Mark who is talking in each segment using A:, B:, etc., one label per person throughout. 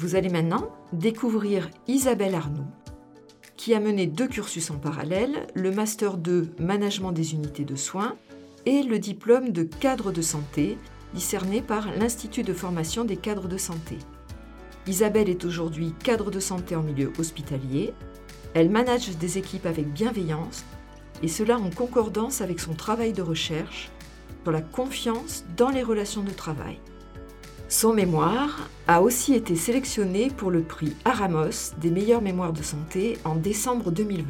A: Vous allez maintenant découvrir Isabelle Arnoux, qui a mené 2 cursus en parallèle, le Master 2 Management des unités de soins et le diplôme de cadre de santé, discerné par l'Institut de formation des cadres de santé. Isabelle est aujourd'hui cadre de santé en milieu hospitalier. Elle manage des équipes avec bienveillance, et cela en concordance avec son travail de recherche sur la confiance dans les relations de travail. Son mémoire a aussi été sélectionné pour le prix Aramos des meilleures mémoires de santé en décembre 2020.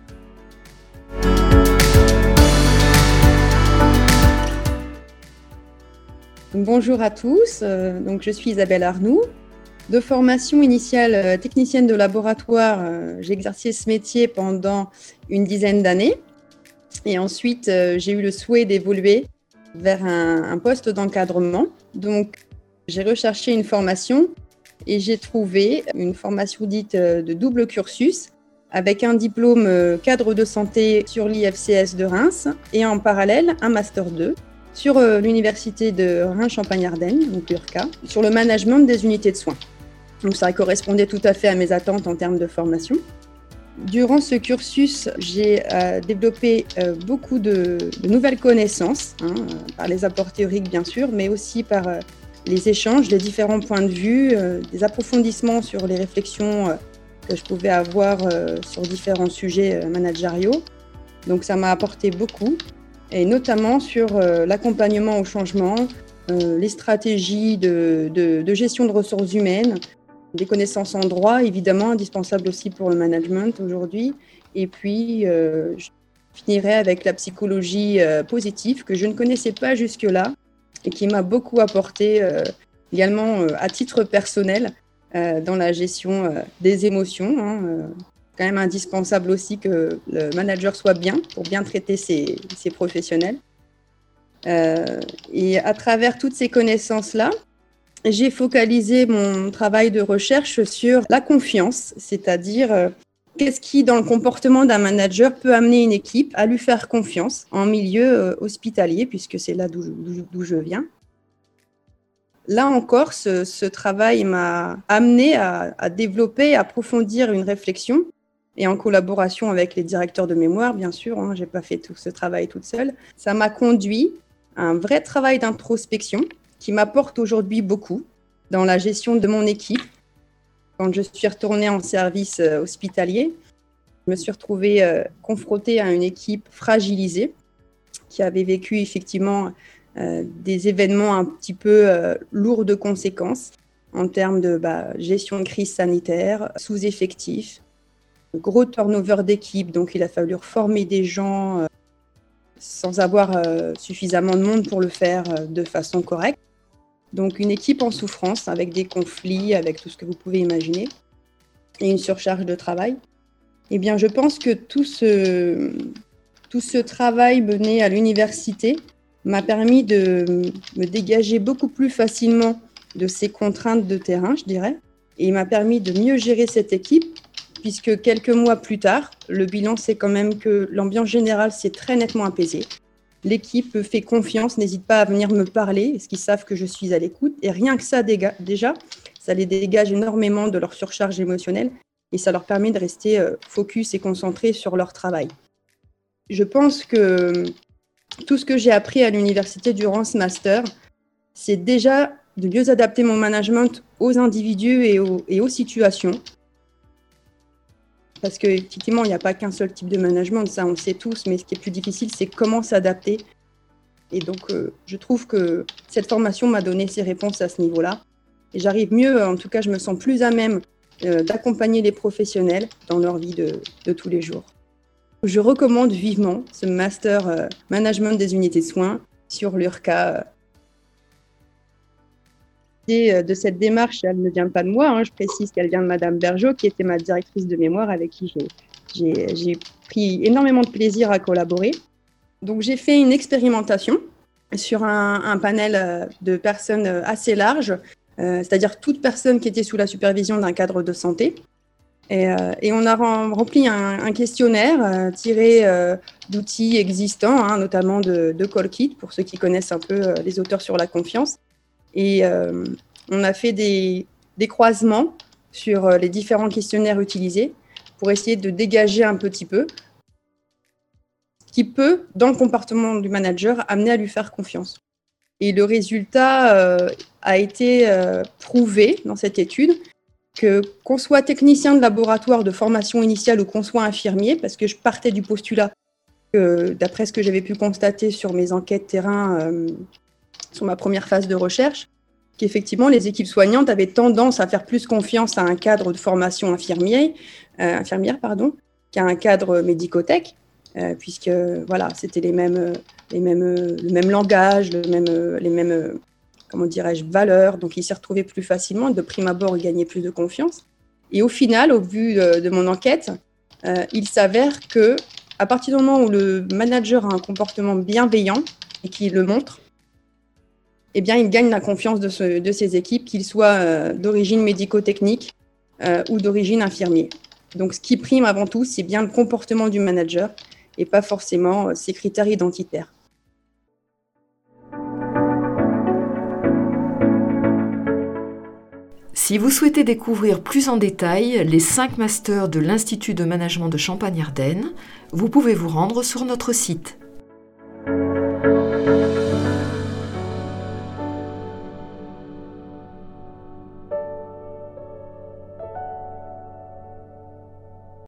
B: Bonjour à tous, donc je suis Isabelle Arnoux. De formation initiale technicienne de laboratoire, j'ai exercé ce métier pendant une dizaine d'années. Et ensuite, j'ai eu le souhait d'évoluer vers un poste d'encadrement. Donc, j'ai recherché une formation et j'ai trouvé une formation dite de double cursus avec un diplôme cadre de santé sur l'IFCS de Reims et en parallèle un Master 2 sur l'université de Reims-Champagne-Ardenne, donc l'URCA, sur le management des unités de soins. Donc ça correspondait tout à fait à mes attentes en termes de formation. Durant ce cursus, j'ai développé beaucoup de nouvelles connaissances, par les apports théoriques bien sûr, mais aussi par les échanges, les différents points de vue, des approfondissements sur les réflexions que je pouvais avoir sur différents sujets managériaux. Donc ça m'a apporté beaucoup, et notamment sur l'accompagnement au changement, les stratégies de gestion de ressources humaines, des connaissances en droit, évidemment, indispensables aussi pour le management aujourd'hui. Et puis, je finirai avec la psychologie positive, que je ne connaissais pas jusque-là et qui m'a beaucoup apporté également à titre personnel dans la gestion des émotions. Quand même indispensable aussi que le manager soit bien pour bien traiter ses professionnels. Et à travers toutes ces connaissances-là, j'ai focalisé mon travail de recherche sur la confiance, c'est-à-dire qu'est-ce qui, dans le comportement d'un manager, peut amener une équipe à lui faire confiance en milieu hospitalier, puisque c'est là d'où je viens. Là encore, ce travail m'a amené à développer, à approfondir une réflexion, et en collaboration avec les directeurs de mémoire, bien sûr, je n'ai pas fait tout ce travail toute seule. Ça m'a conduit à un vrai travail d'introspection qui m'apporte aujourd'hui beaucoup dans la gestion de mon équipe. Quand je suis retournée en service hospitalier, je me suis retrouvée confrontée à une équipe fragilisée qui avait vécu effectivement des événements un petit peu lourds de conséquences en termes de gestion de crise sanitaire, sous-effectifs, gros turnover d'équipe, donc il a fallu reformer des gens sans avoir suffisamment de monde pour le faire de façon correcte. Donc une équipe en souffrance, avec des conflits, avec tout ce que vous pouvez imaginer, et une surcharge de travail. Eh bien, je pense que tout ce travail mené à l'université m'a permis de me dégager beaucoup plus facilement de ces contraintes de terrain, je dirais, et il m'a permis de mieux gérer cette équipe, puisque quelques mois plus tard, le bilan, c'est quand même que l'ambiance générale s'est très nettement apaisée. L'équipe me fait confiance, n'hésite pas à venir me parler, parce qu'ils savent que je suis à l'écoute. Et rien que ça, déjà, ça les dégage énormément de leur surcharge émotionnelle et ça leur permet de rester focus et concentrés sur leur travail. Je pense que tout ce que j'ai appris à l'université durant ce master, c'est déjà de mieux adapter mon management aux individus et aux situations. Parce qu'effectivement, il n'y a pas qu'un seul type de management, ça on le sait tous, mais ce qui est plus difficile, c'est comment s'adapter. Et donc, je trouve que cette formation m'a donné ces réponses à ce niveau-là. Et j'arrive mieux, en tout cas, je me sens plus à même d'accompagner les professionnels dans leur vie de tous les jours. Je recommande vivement ce master management des unités de soins sur l'URCA. De cette démarche, elle ne vient pas de moi, je précise qu'elle vient de Madame Bergeau, qui était ma directrice de mémoire, avec qui j'ai pris énormément de plaisir à collaborer. Donc j'ai fait une expérimentation sur un panel de personnes assez large, c'est-à-dire toute personne qui était sous la supervision d'un cadre de santé. Et on a rempli un questionnaire tiré d'outils existants, notamment de Callkit, pour ceux qui connaissent un peu les auteurs sur la confiance. Et on a fait des des croisements sur les différents questionnaires utilisés pour essayer de dégager un petit peu ce qui peut, dans le comportement du manager, amener à lui faire confiance. Et le résultat a été prouvé dans cette étude qu'on soit technicien de laboratoire de formation initiale ou qu'on soit infirmier, parce que je partais du postulat que, d'après ce que j'avais pu constater sur mes enquêtes terrain, sur ma première phase de recherche, qu'effectivement, les équipes soignantes avaient tendance à faire plus confiance à un cadre de formation infirmière, qu'à un cadre médico-tech, puisque voilà, c'était le même langage, les mêmes valeurs. Donc, ils s'y retrouvaient plus facilement. De prime abord, ils gagnaient plus de confiance. Et au final, au vu de mon enquête, il s'avère que à partir du moment où le manager a un comportement bienveillant et qu'il le montre, eh bien, il gagne la confiance de ses équipes, qu'ils soient d'origine médico-technique ou d'origine infirmier. Donc, ce qui prime avant tout, c'est bien le comportement du manager et pas forcément ses critères identitaires.
A: Si vous souhaitez découvrir plus en détail les 5 masters de l'Institut de management de Champagne-Ardenne, vous pouvez vous rendre sur notre site.